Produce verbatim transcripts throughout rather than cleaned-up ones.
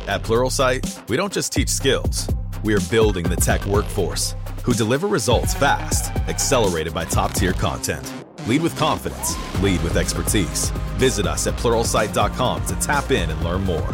At Pluralsight, we don't just teach skills. We are building the tech workforce who deliver results fast, accelerated by top-tier content. Lead with confidence. Lead with expertise. Visit us at pluralsight dot com to tap in and learn more.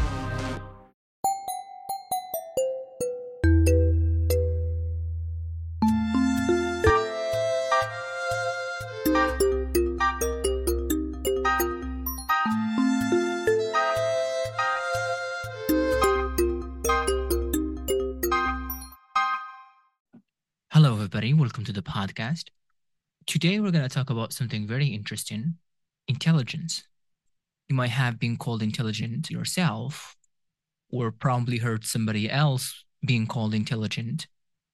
Hello, everybody. Welcome to the podcast. Today, we're going to talk about something very interesting, intelligence. You might have been called intelligent yourself, or probably heard somebody else being called intelligent.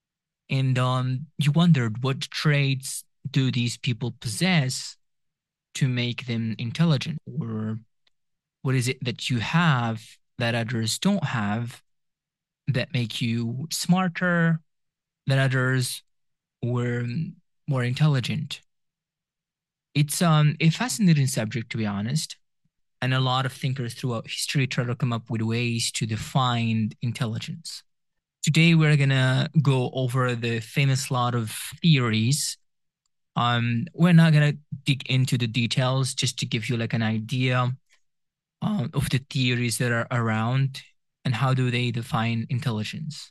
And um, you wondered, what traits do these people possess to make them intelligent? Or what is it that you have that others don't have that make you smarter than others were more intelligent? It's um a fascinating subject, to be honest, and a lot of thinkers throughout history try to come up with ways to define intelligence. Today, we're gonna go over the famous lot of theories. Um, we're not gonna dig into the details, just to give you like an idea um, of the theories that are around and how do they define intelligence.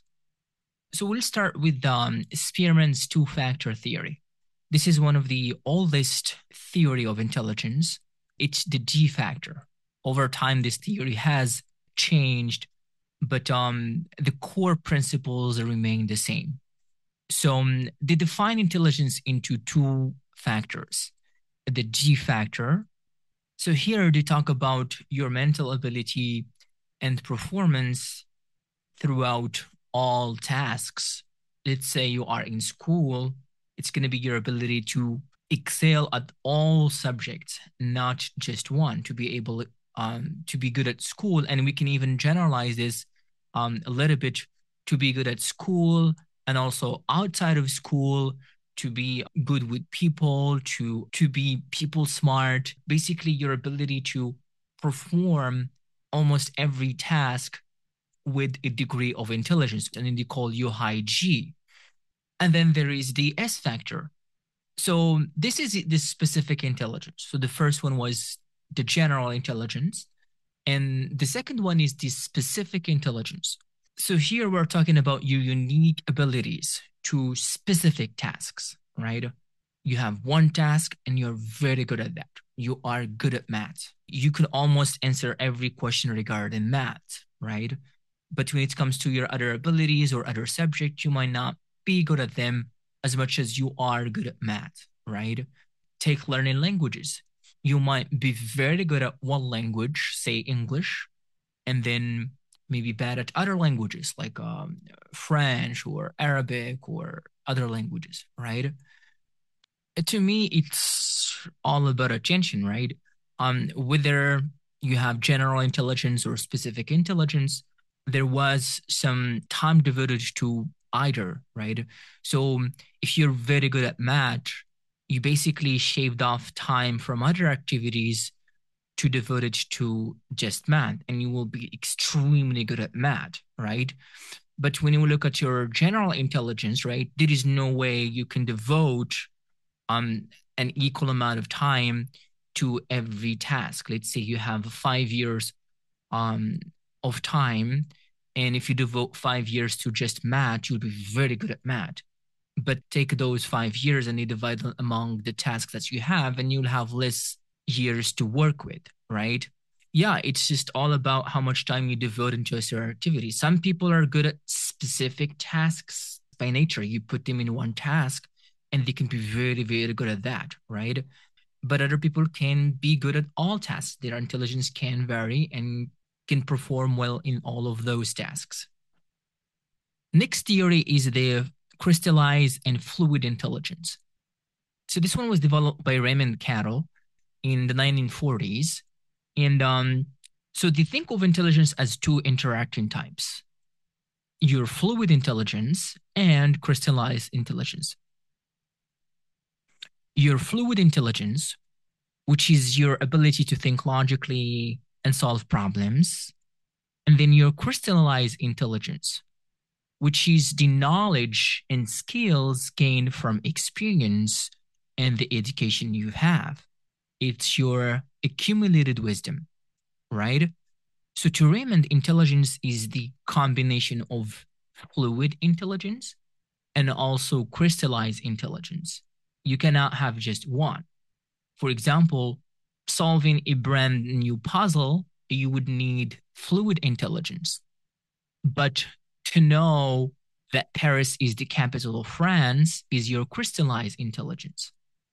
So we'll start with um, Spearman's two-factor theory. This is one of the oldest theory of intelligence. It's the G factor. Over time, this theory has changed, but um, the core principles remain the same. So um, they define intelligence into two factors. The G factor. So here they talk about your mental ability and performance throughout all tasks. Let's say you are in school, it's going to be your ability to excel at all subjects, not just one, to be able um, to be good at school. And we can even generalize this um, a little bit, to be good at school and also outside of school, to be good with people, to, to be people smart. Basically, your ability to perform almost every task with a degree of intelligence, and then they call you high G. And then there is the S factor. So this is the specific intelligence. So the first one was the general intelligence, and the second one is the specific intelligence. So here we're talking about your unique abilities to specific tasks, right? You have one task and you're very good at that. You are good at math. You could almost answer every question regarding math, right? But when it comes to your other abilities or other subjects, you might not be good at them as much as you are good at math, right? Take learning languages. You might be very good at one language, say English, and then maybe bad at other languages like um, French or Arabic or other languages, right? To me, it's all about attention, right? Um, whether you have general intelligence or specific intelligence, there was some time devoted to either, right? So if you're very good at math, you basically shaved off time from other activities to devote it to just math, and you will be extremely good at math, right? But when you look at your general intelligence, right, there is no way you can devote um, an equal amount of time to every task. Let's say you have five years um, of time, and if you devote five years to just math, you'll be very good at math. But take those five years and you divide them among the tasks that you have, and you'll have less years to work with, right? Yeah, it's just all about how much time you devote into a certain activity. Some people are good at specific tasks by nature. You put them in one task and they can be very, very good at that, right? But other people can be good at all tasks. Their intelligence can vary and can perform well in all of those tasks. Next theory is the crystallized and fluid intelligence. So this one was developed by Raymond Carroll in the nineteen forties. And um, so they think of intelligence as two interacting types: your fluid intelligence and crystallized intelligence. Your fluid intelligence, which is your ability to think logically and solve problems, And then your crystallized intelligence, which is the knowledge and skills gained from experience and the education you have. It's your accumulated wisdom, right? So to Raymond, intelligence is the combination of fluid intelligence and also crystallized intelligence. You cannot have just one. For example, solving a brand new puzzle, you would need fluid intelligence. But to know that Paris is the capital of France is your crystallized intelligence.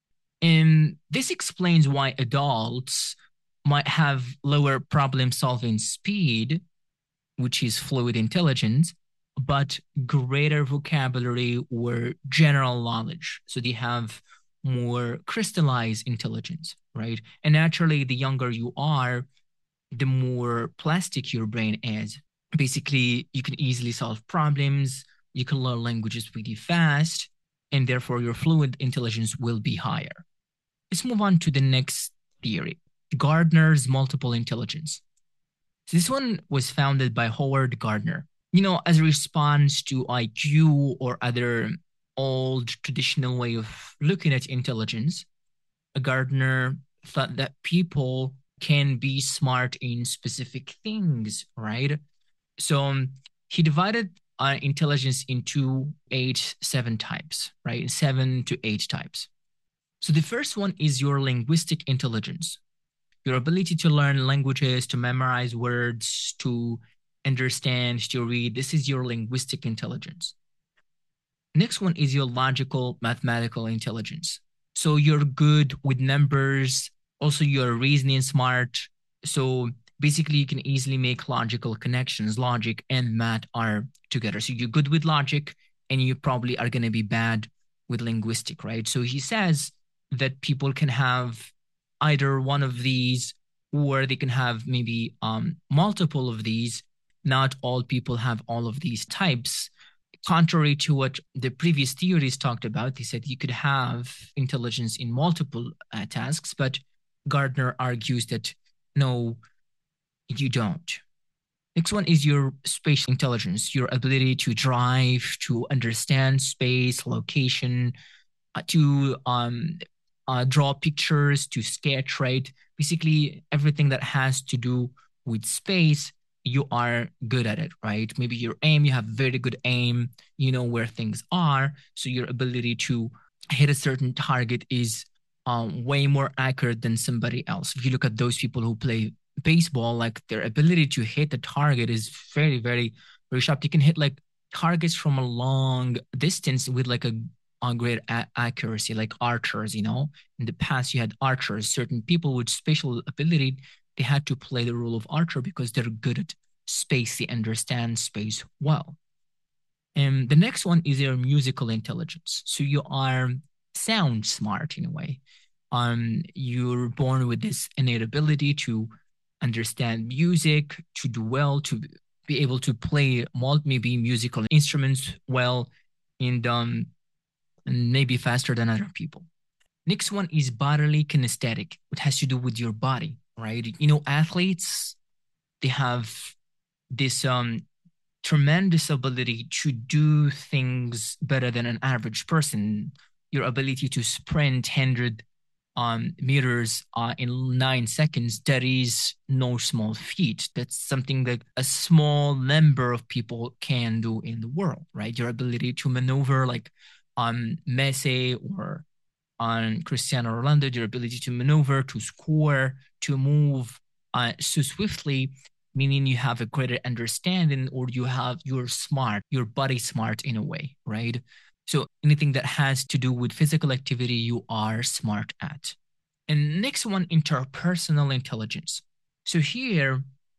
And this explains why adults might have lower problem solving speed, which is fluid intelligence, but greater vocabulary or general knowledge. So they have more crystallized intelligence, right? And naturally, the younger you are, the more plastic your brain is. Basically, you can easily solve problems, you can learn languages pretty fast, and therefore your fluid intelligence will be higher. Let's move on to the next theory, Gardner's multiple intelligence. This one was founded by Howard Gardner. You know, as a response to I Q or other old traditional way of looking at intelligence, Gardner thought that people can be smart in specific things, right? So um, he divided uh, intelligence into eight, seven types, right? Seven to eight types. So the first one is your linguistic intelligence, your ability to learn languages, to memorize words, to understand, to read. This is your linguistic intelligence. Next one is your logical mathematical intelligence. So you're good with numbers. Also, you're reasoning smart. So basically, you can easily make logical connections. Logic and math are together. So you're good with logic, and you probably are going to be bad with linguistic, right? So he says that people can have either one of these, or they can have maybe um, multiple of these. Not all people have all of these types. Contrary to what the previous theories talked about, they said you could have intelligence in multiple uh, tasks, but Gardner argues that no, you don't. Next one is your spatial intelligence, your ability to drive, to understand space, location, uh, to um, uh, draw pictures, to sketch, right? Basically, everything that has to do with space, you are good at it, right? Maybe your aim, you have very good aim, you know where things are. So your ability to hit a certain target is um, way more accurate than somebody else. If you look at those people who play baseball, like their ability to hit the target is very, very, very sharp. You can hit like targets from a long distance with like a, a great a- accuracy, like archers, you know. In the past, you had archers, certain people with spatial ability, they had to play the role of archer because they're good at space. They understand space well. And the next one is your musical intelligence. So you are sound smart in a way. Um, you're born with this innate ability to understand music, to do well, to be able to play maybe musical instruments well, and um, and maybe faster than other people. Next one is bodily kinesthetic, which has to do with your body, right? You know, athletes, they have this um tremendous ability to do things better than an average person. Your ability to sprint one hundred um, meters uh, in nine seconds, that is no small feat. That's something that a small number of people can do in the world, right? Your ability to maneuver like on um, Messi or on Cristiano Ronaldo, your ability to maneuver, to score, to move uh, so swiftly, meaning you have a greater understanding, or you have, you're smart, your body smart in a way, right? So anything that has to do with physical activity, you are smart at. And next one, interpersonal intelligence. So here,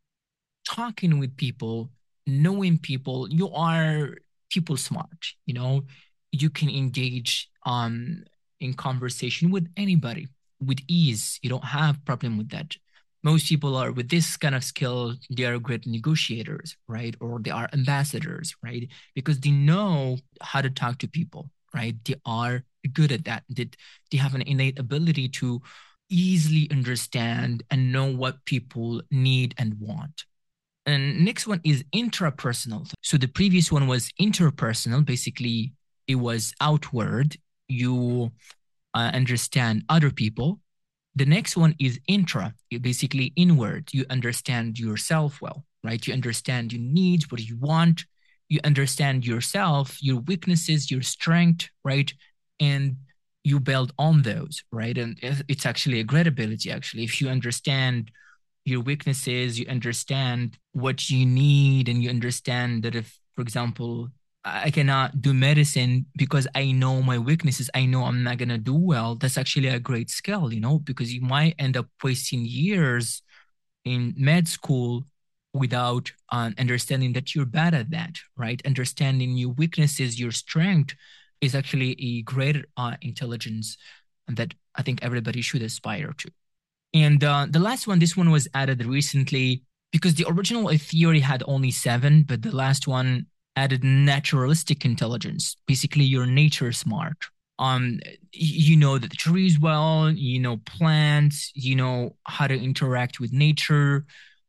talking with people, knowing people, you are people smart, you know, you can engage um, in conversation with anybody with ease. You don't have problem with that. Most people are with this kind of skill, they are great negotiators, right? Or they are ambassadors, right? Because they know how to talk to people, right? They are good at that. They, they have an innate ability to easily understand and know what people need and want. And next one is intrapersonal. So the previous one was interpersonal. Basically, it was outward. You uh, understand other people. The next one is intra, basically inward. You understand yourself well, right? You understand your needs, what you want. You understand yourself, your weaknesses, your strength, right? And you build on those, right? And it's actually a great ability, actually. If you understand your weaknesses, you understand what you need, and you understand that if, for example, I cannot do medicine because I know my weaknesses, I know I'm not going to do well, that's actually a great skill, you know, because you might end up wasting years in med school without uh, understanding that you're bad at that, right? Understanding your weaknesses, your strength is actually a great uh, intelligence that I think everybody should aspire to. And uh, the last one, this one was added recently because the original theory had only seven, but the last one added naturalistic intelligence. Basically, you're nature smart. Um, you know the trees well, you know plants, you know how to interact with nature.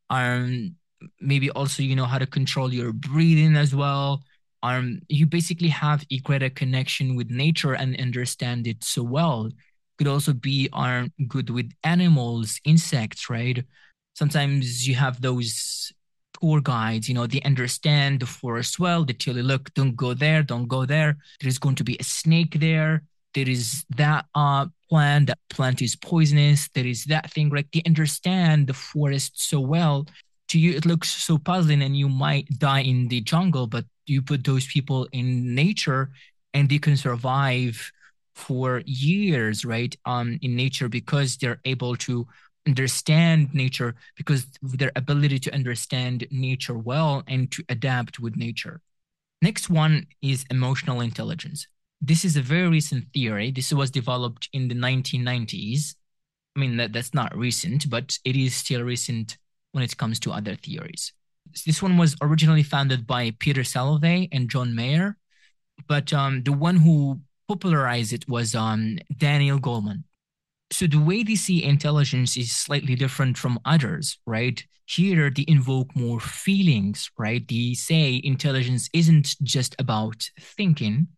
Um, maybe also you know how to control your breathing as well. Um, you basically have a greater connection with nature and understand it so well. Could also be are good with animals, insects, right? Sometimes you have those tour guides, you know, they understand the forest well. They tell you, look, don't go there, don't go there. There's going to be a snake there. There is that uh, plant, that plant is poisonous. There is that thing, right? They understand the forest so well. To you, it looks so puzzling and you might die in the jungle, but you put those people in nature and they can survive for years, right? Um, in nature because they're able to understand nature, because of their ability to understand nature well and to adapt with nature. Next one is emotional intelligence. This is a very recent theory. This was developed in the nineteen nineties. I mean, that, that's not recent, but it is still recent when it comes to other theories. This one was originally founded by Peter Salovey and John Mayer, but um, the one who popularized it was um, Daniel Goleman. So the way they see intelligence is slightly different from others, right? Here they invoke more feelings, right? They say intelligence isn't just about thinking,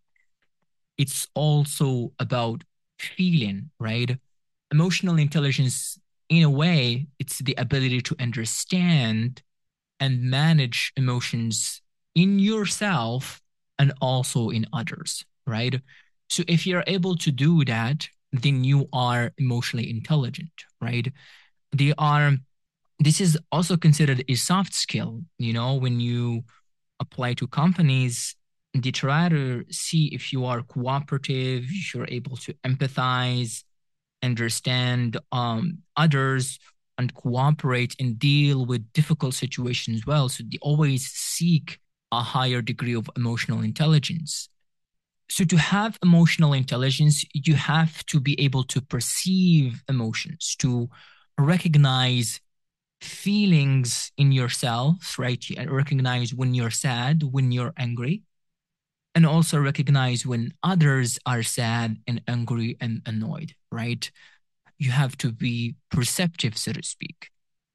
it's also about feeling, right? Emotional intelligence, in a way, it's the ability to understand and manage emotions in yourself and also in others, right? So if you're able to do that, then you are emotionally intelligent, right? They are, this is also considered a soft skill, you know, when you apply to companies, they try to see if you are cooperative, if you're able to empathize, understand um, others, and cooperate and deal with difficult situations well. So they always seek a higher degree of emotional intelligence. So to have emotional intelligence, you have to be able to perceive emotions, to recognize feelings in yourself, right? You recognize when you're sad, when you're angry, and also recognize when others are sad and angry and annoyed, right? You have to be perceptive, so to speak.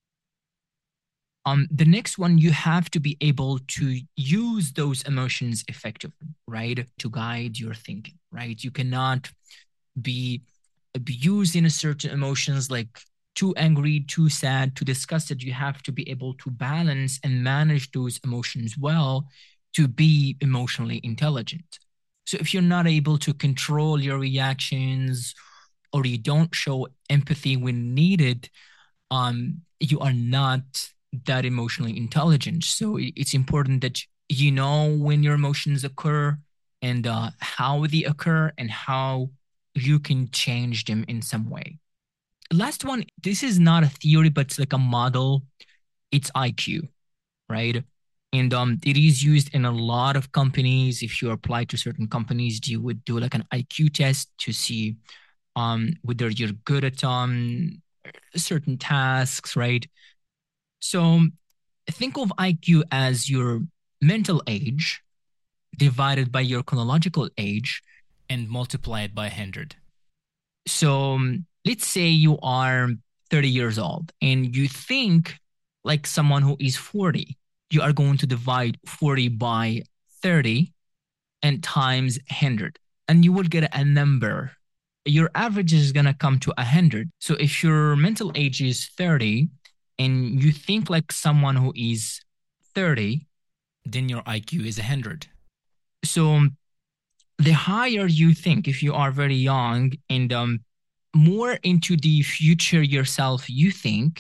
Um, the next one, you have to be able to use those emotions effectively, right? To guide your thinking, right? You cannot be abusing certain emotions like too angry, too sad, too disgusted. You have to be able to balance and manage those emotions well to be emotionally intelligent. So if you're not able to control your reactions or you don't show empathy when needed, um, you are not that emotionally intelligent. So it's important that you know when your emotions occur and uh, how they occur and how you can change them in some way. Last one, this is not a theory, but it's like a model. It's I Q, right? And um, it is used in a lot of companies. If you apply to certain companies, you would do like an I Q test to see um, whether you're good at um, certain tasks, right? So think of I Q as your mental age divided by your chronological age and multiplied by one hundred. So um, let's say you are thirty years old and you think like someone who is forty. You are going to divide forty by thirty and times one hundred, and you will get a number. Your average is going to come to one hundred. So if your mental age is thirty and you think like someone who is thirty, then your I Q is one hundred. So the higher you think, if you are very young and um, more into the future yourself you think,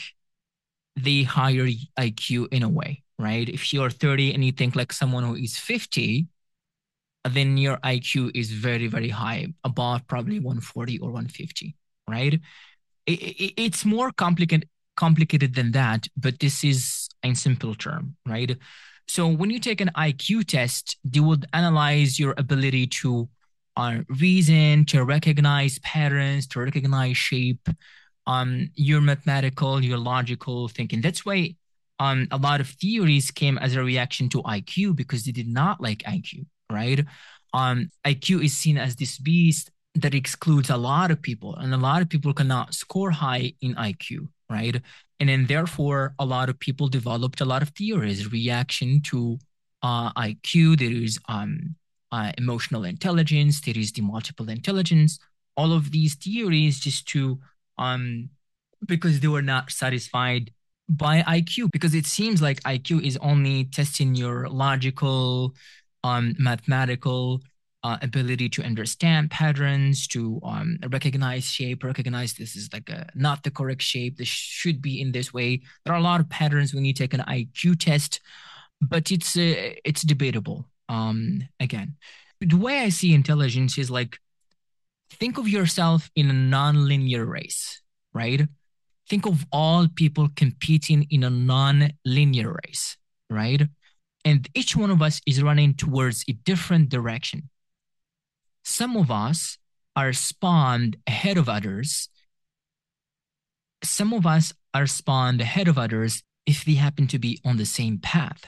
the higher I Q in a way, right? If you're thirty and you think like someone who is fifty, then your I Q is very, very high, above probably one forty or one fifty, right? It, it, it's more complicated complicated than that, but this is in simple term, right? So when you take an I Q test, they would analyze your ability to uh, reason, to recognize patterns, to recognize shape, um, your mathematical, your logical thinking. That's why um, a lot of theories came as a reaction to I Q, because they did not like I Q, right? Um, I Q is seen as this beast that excludes a lot of people, and a lot of people cannot score high in I Q, right? And then therefore, a lot of people developed a lot of theories, reaction to uh, I Q. There is um, uh, emotional intelligence. There is the multiple intelligence. All of these theories just to, um, because they were not satisfied by I Q, because it seems like I Q is only testing your logical, um, mathematical uh, ability to understand patterns, to um, recognize shape, recognize this is like a, not the correct shape. This should be in this way. There are a lot of patterns when you take an I Q test, but it's uh, it's debatable. Um, again, the way I see intelligence is like, think of yourself in a non-linear race, right? Think of all people competing in a non-linear race, right? And each one of us is running towards a different direction. Some of us are spawned ahead of others. Some of us are spawned ahead of others if they happen to be on the same path.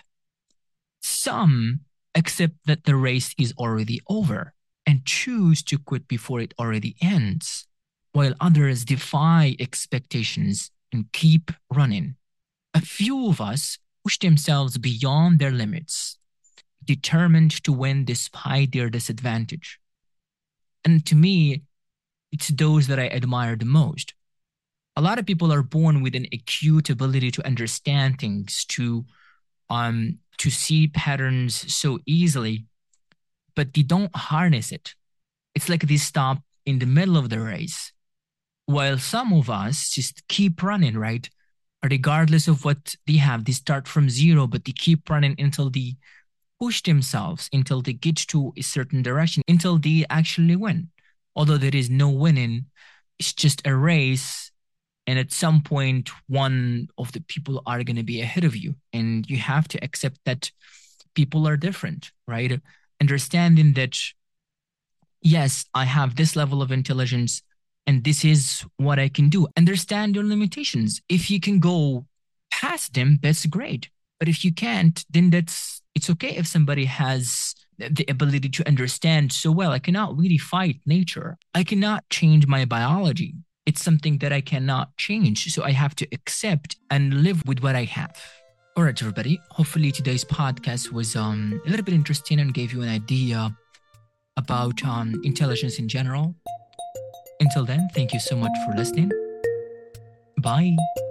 Some accept that the race is already over and choose to quit before it already ends, while others defy expectations and keep running. A few of us push themselves beyond their limits, determined to win despite their disadvantage. And to me, it's those that I admire the most. A lot of people are born with an acute ability to understand things, to um, to see patterns so easily, but they don't harness it. It's like they stop in the middle of the race, while some of us just keep running, right? Regardless of what they have, they start from zero, but they keep running until they push themselves, until they get to a certain direction, until they actually win. Although there is no winning, it's just a race. And at some point, one of the people are going to be ahead of you. And you have to accept that people are different, right? Understanding that, yes, I have this level of intelligence and this is what I can do. Understand your limitations. If you can go past them, that's great. But if you can't, then that's, it's okay if somebody has the ability to understand so well. I cannot really fight nature. I cannot change my biology. It's something that I cannot change. So I have to accept and live with what I have. All right, everybody. Hopefully today's podcast was um, a little bit interesting and gave you an idea about um, intelligence in general. Until then, thank you so much for listening. Bye.